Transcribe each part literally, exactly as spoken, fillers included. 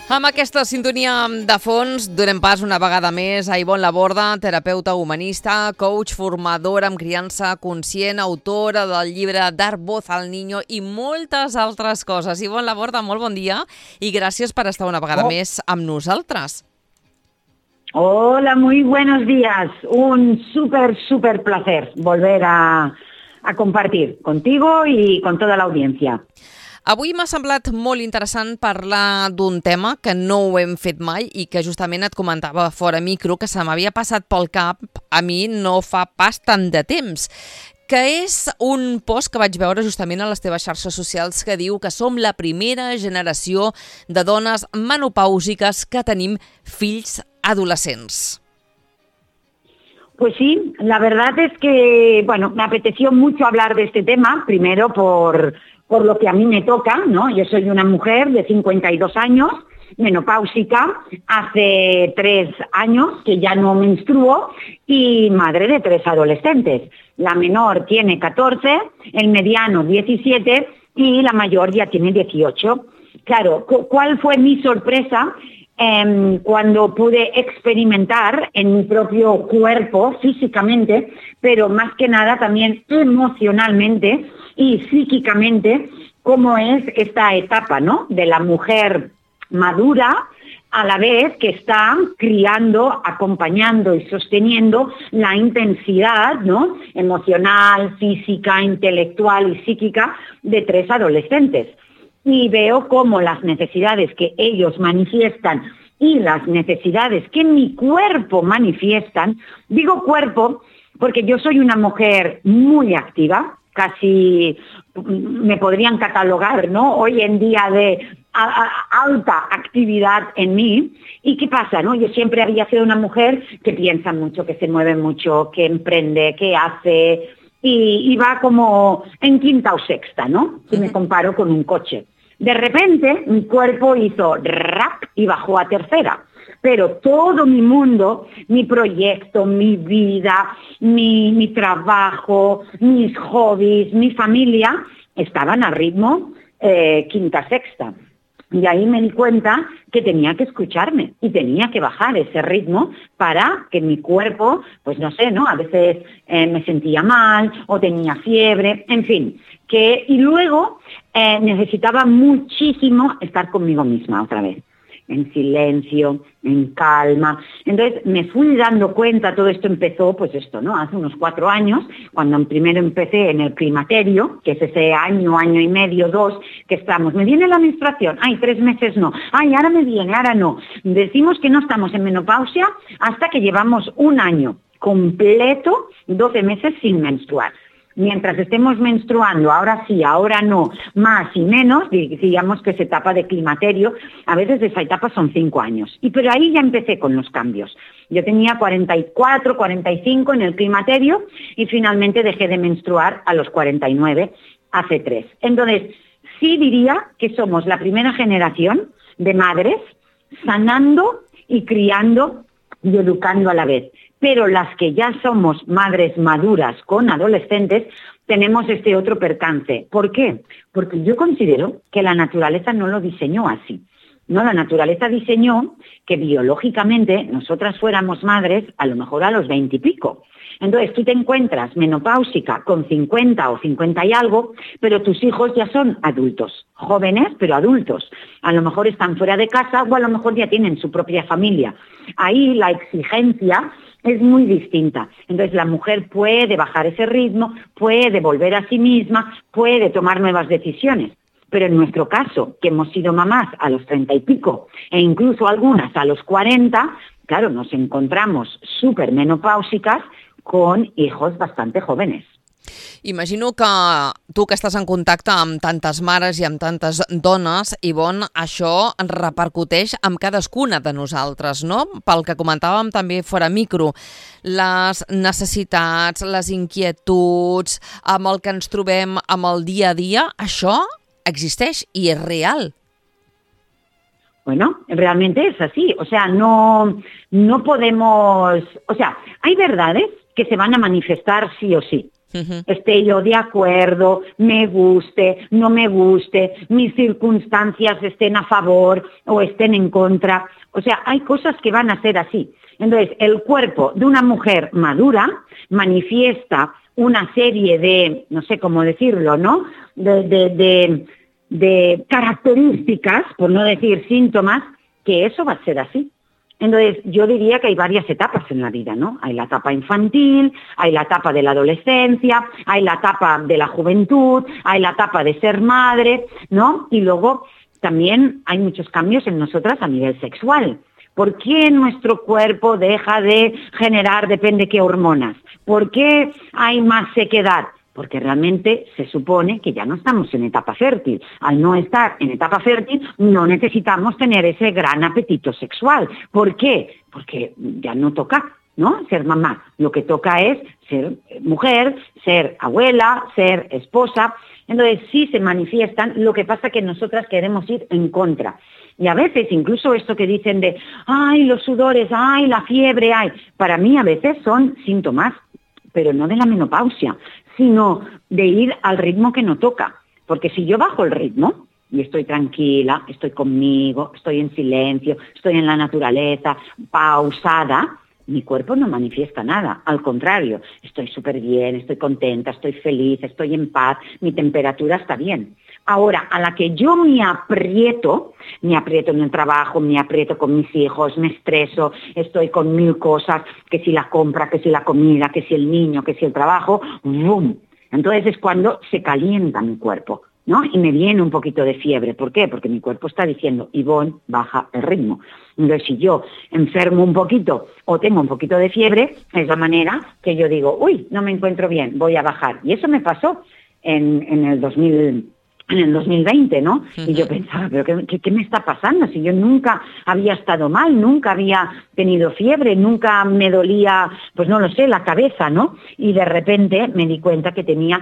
Amb aquesta sintonia de fons donem pas una vegada més a Ivonne Laborda, terapeuta humanista, coach, formadora amb criança conscient, autora del llibre Dar voz al niño i moltes altres coses. Ivonne Laborda, molt bon dia i gràcies per estar una vegada oh. més amb nosaltres. Hola, muy buenos días. Un súper, súper placer volver a, a compartir contigo y con toda la audiencia. Avui m'ha semblat molt interessant parlar d'un tema que no ho hem fet mai i que justament et comentava fora micro, que se m'havia passat pel cap a mi no fa pas tant de temps, que és un post que vaig veure justament a les teves xarxes socials que diu que som la primera generació de dones menopàusiques que tenim fills adolescents. Pues sí, la verdad es que, bueno, me apeteció mucho hablar de este tema, primero por... por lo que a mí me toca, ¿no? Yo soy una mujer de cincuenta y dos años, menopáusica, hace tres años que ya no menstruo y madre de tres adolescentes. La menor tiene catorce, el mediano diecisiete y la mayor ya tiene dieciocho. Claro, ¿cuál fue mi sorpresa? Eh, cuando pude experimentar en mi propio cuerpo, físicamente, pero más que nada también emocionalmente y psíquicamente, cómo es esta etapa, ¿no?, de la mujer madura, a la vez que está criando, acompañando y sosteniendo la intensidad, ¿no?, emocional, física, intelectual y psíquica de tres adolescentes. Y veo cómo las necesidades que ellos manifiestan y las necesidades que mi cuerpo manifiestan, digo cuerpo porque yo soy una mujer muy activa, casi me podrían catalogar, ¿no?, hoy en día de a, a, alta actividad en mí. ¿Y qué pasa, no? Yo siempre había sido una mujer que piensa mucho, que se mueve mucho, que emprende, que hace, y, y va como en quinta o sexta, ¿no?, si me comparo con un coche. De repente mi cuerpo hizo rap y bajó a tercera. Pero todo mi mundo, mi proyecto, mi vida, mi, mi trabajo, mis hobbies, mi familia, estaban a ritmo eh, quinta, sexta. Y ahí me di cuenta que tenía que escucharme y tenía que bajar ese ritmo para que mi cuerpo, pues no sé, ¿no? A veces eh, me sentía mal o tenía fiebre, en fin. Que, y luego eh, necesitaba muchísimo estar conmigo misma otra vez, en silencio, en calma. Entonces me fui dando cuenta, todo esto empezó, pues esto, ¿no?, hace unos cuatro años, cuando primero empecé en el climaterio, que es ese año, año y medio, dos, que estamos, me viene la menstruación, ay, tres meses no, ay, ahora me viene, ahora no. Decimos que no estamos en menopausia hasta que llevamos un año completo, doce meses sin menstruar. Mientras estemos menstruando, ahora sí, ahora no, más y menos, digamos que esa etapa de climaterio, a veces esa etapa son cinco años. Y pero ahí ya empecé con los cambios. Yo tenía cuarenta y cuatro, cuarenta y cinco en el climaterio y finalmente dejé de menstruar a los cuarenta y nueve, hace tres. Entonces, sí diría que somos la primera generación de madres sanando y criando y educando a la vez. Pero las que ya somos madres maduras con adolescentes, tenemos este otro percance. ¿Por qué? Porque yo considero que la naturaleza no lo diseñó así. No, la naturaleza diseñó que biológicamente nosotras fuéramos madres a lo mejor a los veinte y pico. Entonces tú te encuentras menopáusica con cincuenta o cincuenta y algo, pero tus hijos ya son adultos, jóvenes pero adultos. A lo mejor están fuera de casa o a lo mejor ya tienen su propia familia. Ahí la exigencia es muy distinta. Entonces la mujer puede bajar ese ritmo, puede volver a sí misma, puede tomar nuevas decisiones. Pero en nuestro caso, que hemos sido mamás a los treinta y pico e incluso algunas a los cuarenta, claro, nos encontramos súper menopáusicas con hijos bastante jóvenes. Imagino que tu que estàs en contacte amb tantes mares i amb tantes dones, Ivonne, això repercuteix amb cadascuna de nosaltres, no? Pel que comentàvem també fora micro, les necessitats, les inquietuds, amb el que ens trobem amb el dia a dia, això existeix y es real. Bueno, realmente es así. O sea, no, no podemos... O sea, hay verdades que se van a manifestar sí o sí. Uh-huh. Esté yo de acuerdo, me guste, no me guste, mis circunstancias estén a favor o estén en contra. O sea, hay cosas que van a ser así. Entonces, el cuerpo de una mujer madura manifiesta una serie de, no sé cómo decirlo, ¿no? De, de, de, de características, por no decir síntomas, que eso va a ser así. Entonces, yo diría que hay varias etapas en la vida, ¿no? Hay la etapa infantil, hay la etapa de la adolescencia, hay la etapa de la juventud, hay la etapa de ser madre, ¿no? Y luego también hay muchos cambios en nosotras a nivel sexual. ¿Por qué nuestro cuerpo deja de generar depende qué hormonas? ¿Por qué hay más sequedad? Porque realmente se supone que ya no estamos en etapa fértil. Al no estar en etapa fértil, no necesitamos tener ese gran apetito sexual. ¿Por qué? Porque ya no toca, ¿no? Ser mamá. Lo que toca es ser mujer, ser abuela, ser esposa. Entonces sí se manifiestan, lo que pasa que nosotras queremos ir en contra. Y a veces incluso esto que dicen de, ay, los sudores, ay, la fiebre, ay, para mí a veces son síntomas, pero no de la menopausia, sino de ir al ritmo que no toca. Porque si yo bajo el ritmo y estoy tranquila, estoy conmigo, estoy en silencio, estoy en la naturaleza, pausada, mi cuerpo no manifiesta nada. Al contrario, estoy súper bien, estoy contenta, estoy feliz, estoy en paz, mi temperatura está bien. Ahora, a la que yo me aprieto, me aprieto en el trabajo, me aprieto con mis hijos, me estreso, estoy con mil cosas, que si la compra, que si la comida, que si el niño, que si el trabajo, ¡bum! Entonces es cuando se calienta mi cuerpo, ¿no? Y me viene un poquito de fiebre. ¿Por qué? Porque mi cuerpo está diciendo, Ivonne, baja el ritmo. Entonces, si yo enfermo un poquito o tengo un poquito de fiebre, es la manera que yo digo, uy, no me encuentro bien, voy a bajar. Y eso me pasó en, en el dos mil en el dos mil veinte, ¿no? Uh-huh. Y yo pensaba, ¿pero qué, qué, qué me está pasando? Si yo nunca había estado mal, nunca había tenido fiebre, nunca me dolía, pues no lo sé, la cabeza, ¿no? Y de repente me di cuenta que tenía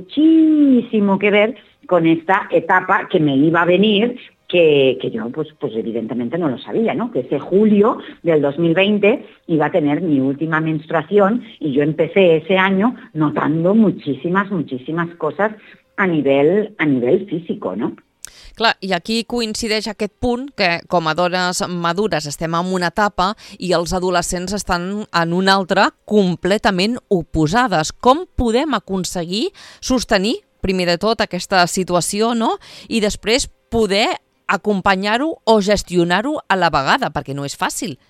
muchísimo que ver con esta etapa que me iba a venir, que, que yo pues, pues evidentemente no lo sabía, ¿no? Que ese julio del dos mil veinte iba a tener mi última menstruación y yo empecé ese año notando muchísimas, muchísimas cosas a nivell, a nivell físico, no? Clar, i aquí coincideix aquest punt que com a dones madures estem en una etapa i els adolescents estan en una altra completament oposades. Com podem aconseguir sostenir, primer de tot, aquesta situació, no? I després poder acompanyar-ho o gestionar-ho a la vegada, perquè no és fàcil.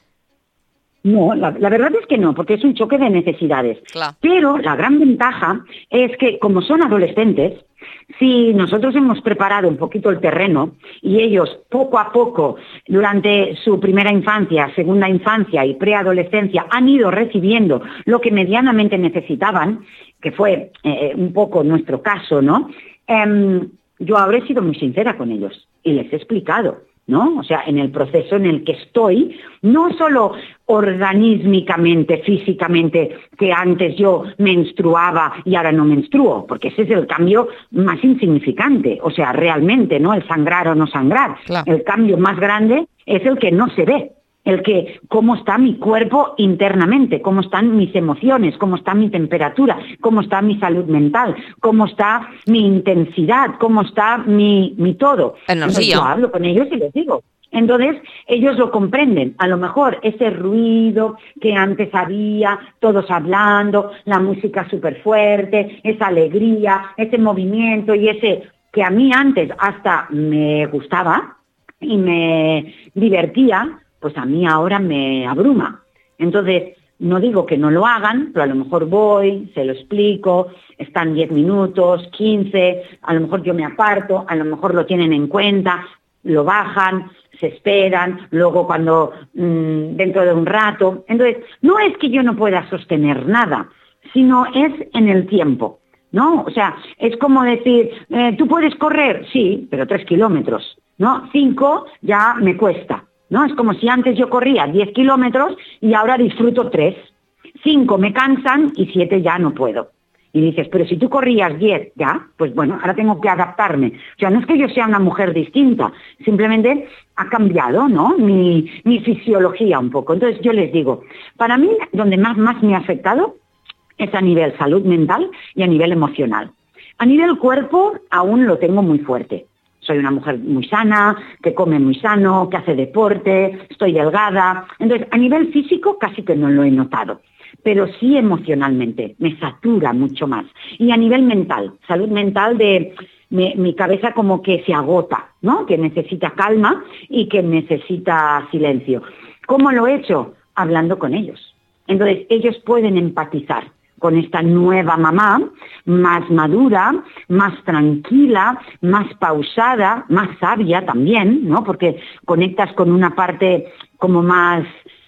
No, la, la verdad es que no, porque es un choque de necesidades. Claro. Pero la gran ventaja es que, como son adolescentes, si nosotros hemos preparado un poquito el terreno y ellos poco a poco, durante su primera infancia, segunda infancia y preadolescencia, han ido recibiendo lo que medianamente necesitaban, que fue eh, un poco nuestro caso, ¿no? Eh, yo habré sido muy sincera con ellos y les he explicado, ¿no? O sea, en el proceso en el que estoy, no solo organísmicamente, físicamente, que antes yo menstruaba y ahora no menstruo, porque ese es el cambio más insignificante, o sea, realmente, ¿no? El sangrar o no sangrar. Claro. El cambio más grande es el que no se ve, el que cómo está mi cuerpo internamente, cómo están mis emociones, cómo está mi temperatura, cómo está mi salud mental, cómo está mi intensidad, cómo está mi, mi todo. Entonces, yo hablo con ellos y les digo. Entonces, ellos lo comprenden. A lo mejor ese ruido que antes había, todos hablando, la música súper fuerte, esa alegría, ese movimiento y ese que a mí antes hasta me gustaba y me divertía, pues a mí ahora me abruma. Entonces, no digo que no lo hagan, pero a lo mejor voy, se lo explico, están diez minutos, quince, a lo mejor yo me aparto, a lo mejor lo tienen en cuenta, lo bajan, se esperan, luego cuando mmm, dentro de un rato. Entonces, no es que yo no pueda sostener nada, sino es en el tiempo, ¿no? O sea, es como decir, eh, ¿tú puedes correr? Sí, pero tres kilómetros, ¿no? Cinco ya me cuesta, ¿no? Es como si antes yo corría diez kilómetros y ahora disfruto tres. Cinco me cansan y siete ya no puedo. Y dices, pero si tú corrías diez, ya, pues bueno, ahora tengo que adaptarme. O sea, no es que yo sea una mujer distinta, simplemente ha cambiado, ¿no? Mi, mi fisiología un poco. Entonces yo les digo, para mí, donde más, más me ha afectado es a nivel salud mental y a nivel emocional. A nivel cuerpo aún lo tengo muy fuerte. Soy una mujer muy sana, que come muy sano, que hace deporte, estoy delgada. Entonces, a nivel físico casi que no lo he notado, pero sí emocionalmente, me satura mucho más. Y a nivel mental, salud mental de... Me, mi cabeza como que se agota, ¿no? Que necesita calma y que necesita silencio. ¿Cómo lo he hecho? Hablando con ellos. Entonces, ellos pueden empatizar con esta nueva mamá, más madura, más tranquila, más pausada, más sabia también, ¿no? Porque conectas con una parte como más,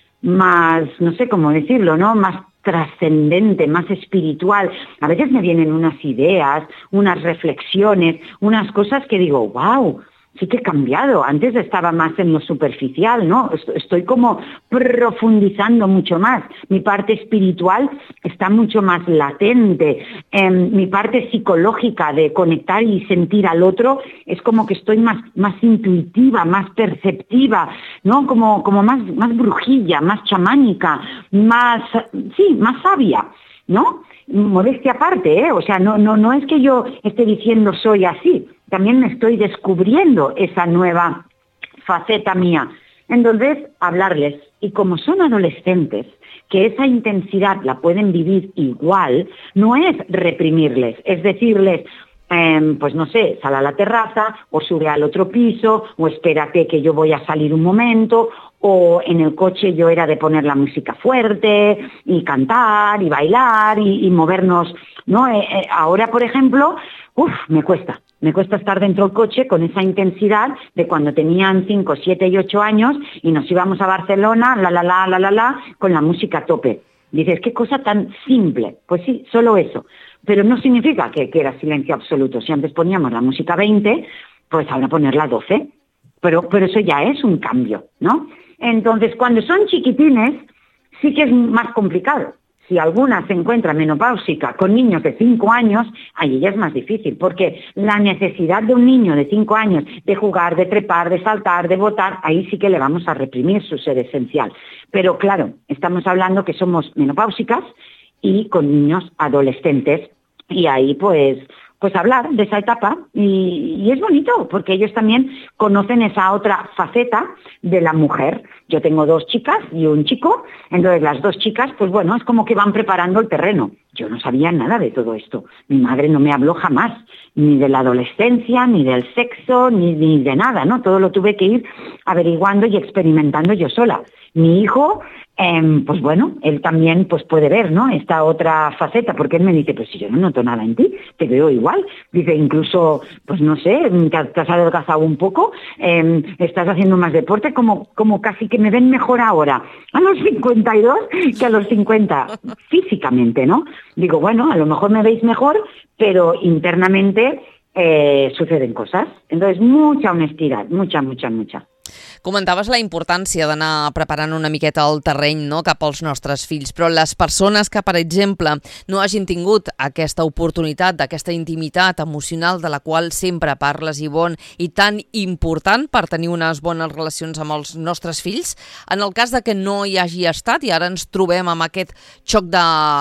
más, no sé cómo decirlo, ¿no? Más trascendente, más espiritual. A veces me vienen unas ideas, unas reflexiones, unas cosas que digo, wow, sí que he cambiado. Antes estaba más en lo superficial, ¿no? Estoy como profundizando mucho más. Mi parte espiritual está mucho más latente. Eh, mi parte psicológica de conectar y sentir al otro es como que estoy más, más intuitiva, más perceptiva, ¿no? Como, como más, más brujilla, más chamánica, más, sí, más sabia, ¿no? Modestia aparte, ¿eh? O sea, no, no, no es que yo esté diciendo soy así, también me estoy descubriendo esa nueva faceta mía. Entonces, hablarles. Y como son adolescentes, que esa intensidad la pueden vivir igual, no es reprimirles, es decirles, eh, pues no sé, sal a la terraza, o sube al otro piso, o espérate que yo voy a salir un momento, o en el coche yo era de poner la música fuerte, y cantar, y bailar, y, y movernos, ¿no? Eh, eh, ahora, por ejemplo, uf, me cuesta. Me cuesta estar dentro del coche con esa intensidad de cuando tenían cinco, siete y ocho años y nos íbamos a Barcelona, la, la, la, la, la, la, con la música a tope. Dices, qué cosa tan simple. Pues sí, solo eso. Pero no significa que, que era silencio absoluto. Si antes poníamos la música veinte, pues ahora ponerla doce. Pero, pero eso ya es un cambio, ¿no? Entonces, cuando son chiquitines, sí que es más complicado. Si alguna se encuentra menopáusica con niños de cinco años, ahí ya es más difícil, porque la necesidad de un niño de cinco años de jugar, de trepar, de saltar, de botar, ahí sí que le vamos a reprimir su ser esencial. Pero claro, estamos hablando que somos menopáusicas y con niños adolescentes, y ahí pues... pues hablar de esa etapa y, y es bonito porque ellos también conocen esa otra faceta de la mujer. Yo tengo dos chicas y un chico, entonces las dos chicas, pues bueno, es como que van preparando el terreno. Yo no sabía nada de todo esto. Mi madre no me habló jamás, ni de la adolescencia, ni del sexo, ni, ni de nada, ¿no? Todo lo tuve que ir averiguando y experimentando yo sola. Mi hijo... Eh, pues bueno, él también pues puede ver, ¿no? Esta otra faceta, porque él me dice, pues si yo no noto nada en ti, te veo igual. Dice, incluso, pues no sé, te, te has adelgazado un poco, eh, estás haciendo más deporte, como, como casi que me ven mejor ahora a los cincuenta y dos que a los cincuenta, físicamente, ¿no? Digo, bueno, a lo mejor me veis mejor, pero internamente eh, suceden cosas. Entonces, mucha honestidad, mucha, mucha, mucha. Comentaves la importància d'anar preparant una miqueta el terreny, no?, cap als nostres fills, però les persones que, per exemple, no hagin tingut aquesta oportunitat d'aquesta intimitat emocional de la qual sempre parles, Ivonne, i tan important per tenir unes bones relacions amb els nostres fills, en el cas de que no hi hagi estat i ara ens trobem amb aquest xoc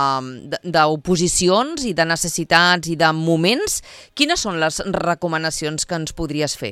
d'oposicions i de necessitats i de moments, quines són les recomanacions que ens podries fer?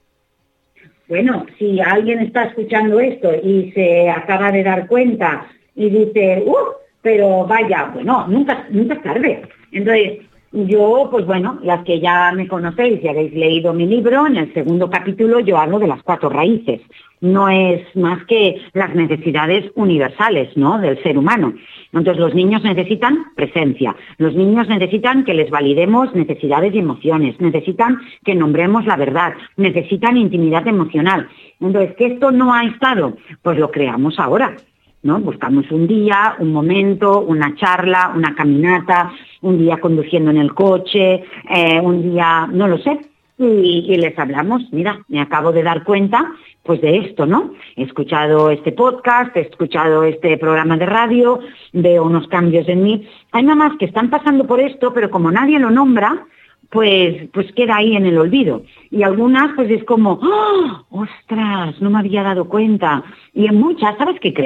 Bueno, si alguien está escuchando esto y se acaba de dar cuenta y dice, ¡uh! Pero vaya, bueno, nunca, nunca es tarde. Entonces, yo, pues bueno, las que ya me conocéis y habéis leído mi libro, en el segundo capítulo yo hablo de las cuatro raíces. No es más que las necesidades universales, ¿no?, del ser humano. Entonces, los niños necesitan presencia, los niños necesitan que les validemos necesidades y emociones, necesitan que nombremos la verdad, necesitan intimidad emocional. Entonces, ¿que esto no ha estado? Pues lo creamos ahora, ¿no? Buscamos un día, un momento, una charla, una caminata, un día conduciendo en el coche, eh, un día, no lo sé, y, y les hablamos, mira, me acabo de dar cuenta pues de esto, ¿no? He escuchado este podcast, he escuchado este programa de radio, veo unos cambios en mí. Hay mamás que están pasando por esto, pero como nadie lo nombra, pues, pues queda ahí en el olvido. Y algunas pues es como, ¡oh, ostras, no me había dado cuenta! Y en muchas, ¿sabes qué creen?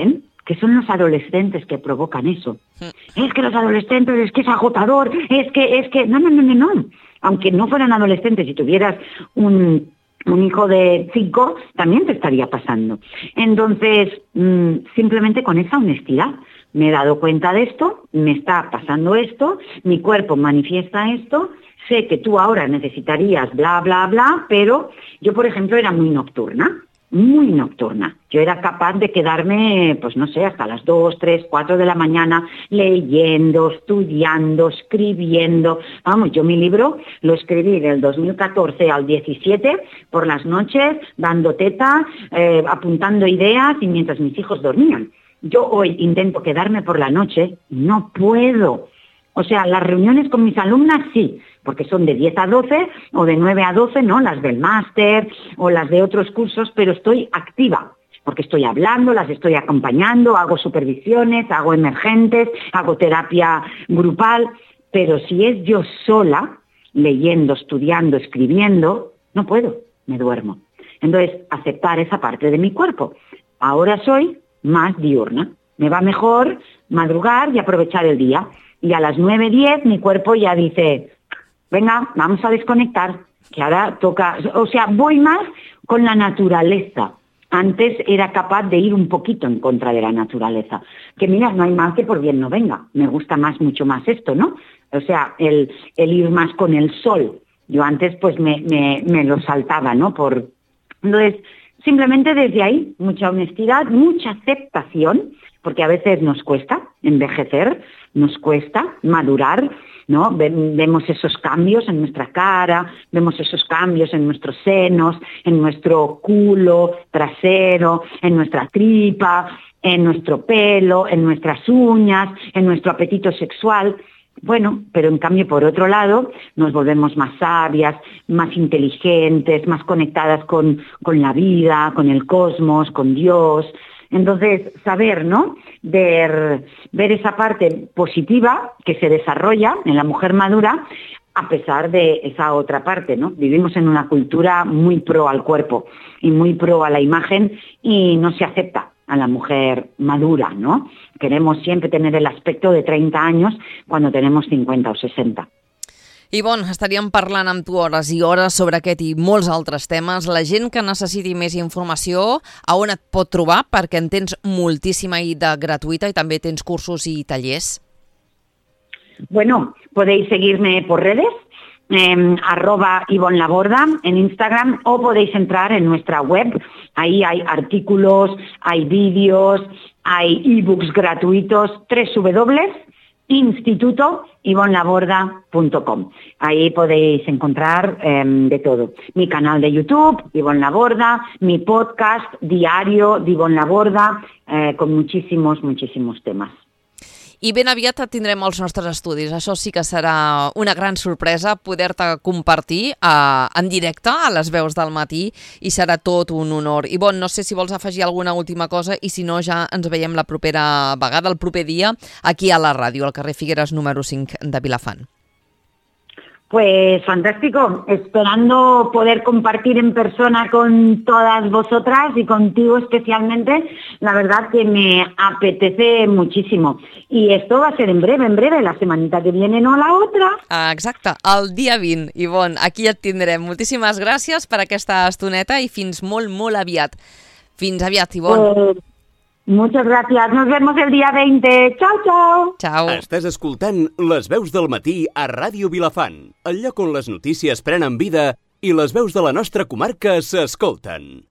que son los adolescentes que provocan eso. Es que los adolescentes, es que es agotador, es que, es que... No, no, no, no, no. Aunque no fueran adolescentes y tuvieras un, un hijo de cinco, también te estaría pasando. Entonces, mmm, simplemente con esa honestidad, me he dado cuenta de esto, me está pasando esto, mi cuerpo manifiesta esto, sé que tú ahora necesitarías bla, bla, bla, pero yo, por ejemplo, era muy nocturna. Muy nocturna. Yo era capaz de quedarme, pues no sé, hasta las dos, tres, cuatro de la mañana leyendo, estudiando, escribiendo. Vamos, yo mi libro lo escribí del dos mil catorce al diecisiete por las noches, dando teta, eh, apuntando ideas y mientras mis hijos dormían. Yo hoy intento quedarme por la noche, no puedo. O sea, las reuniones con mis alumnas sí, porque son de diez a doce o de nueve a doce, ¿no? Las del máster o las de otros cursos, pero estoy activa, porque estoy hablando, las estoy acompañando, hago supervisiones, hago emergentes, hago terapia grupal, pero si es yo sola, leyendo, estudiando, escribiendo, no puedo, me duermo. Entonces, aceptar esa parte de mi cuerpo. Ahora soy más diurna, me va mejor madrugar y aprovechar el día. Y a las nueve, diez mi cuerpo ya dice, venga, vamos a desconectar, que ahora toca... O sea, voy más con la naturaleza. Antes era capaz de ir un poquito en contra de la naturaleza. Que mira, no hay mal que por bien no venga. Me gusta más, mucho más esto, ¿no? O sea, el, el ir más con el sol. Yo antes pues me, me, me lo saltaba, ¿no? Por... Entonces, simplemente desde ahí, mucha honestidad, mucha aceptación, porque a veces nos cuesta envejecer, nos cuesta madurar, ¿no? Vemos esos cambios en nuestra cara, vemos esos cambios en nuestros senos, en nuestro culo trasero, en nuestra tripa, en nuestro pelo, en nuestras uñas, en nuestro apetito sexual. Bueno, pero en cambio, por otro lado, nos volvemos más sabias, más inteligentes, más conectadas con, con la vida, con el cosmos, con Dios. Entonces, saber, ¿no? Ver, ver esa parte positiva que se desarrolla en la mujer madura a pesar de esa otra parte, ¿no? Vivimos en una cultura muy pro al cuerpo y muy pro a la imagen y no se acepta a la mujer madura, ¿no? Queremos siempre tener el aspecto de treinta años cuando tenemos cincuenta o sesenta. Ivonne, estaríem parlant amb tu hores i hores sobre aquest i molts altres temes. La gent que necessiti més informació, a on et pot trobar? Perquè en tens moltíssima i de gratuïta i també tens cursos i tallers. Bueno, podéis seguirme por redes, eh, arroba Ivonne Laborda en Instagram, o podéis entrar en nuestra web. Ahí hay artículos, hay vídeos, hay ebooks gratuitos, w w w punto instituto ivonne laborda punto com. Ahí podéis encontrar eh, de todo. Mi canal de YouTube, Ivonne Laborda, mi podcast diario de Ivonne Laborda, eh, con muchísimos, muchísimos temas. I ben aviat et tindrem als nostres estudis. Això sí que serà una gran sorpresa poder-te compartir uh, en directe a les veus del matí i serà tot un honor. Ivonne, no sé si vols afegir alguna última cosa i si no ja ens veiem la propera vegada, el proper dia, aquí a la ràdio, al carrer Figueres número cinc de Vilafant. Pues fantástico, esperando poder compartir en persona con todas vosotras y contigo especialmente. La verdad que me apetece muchísimo. Y esto va a ser en breve, en breve, la semanita que viene, no la otra. Ah, exacte, el dia vint, Ivonne, aquí et tindrem. Moltíssimes gràcies per aquesta estoneta i fins molt, molt aviat. Fins aviat, Ivonne. Pues, muchas gracias, nos vemos el día veinte. Chao, chao. Chao. Estàs escoltant Les Veus del Matí a Ràdio Vilafant, el lloc on les notícies prenen vida i les veus de la nostra comarca s'escolten.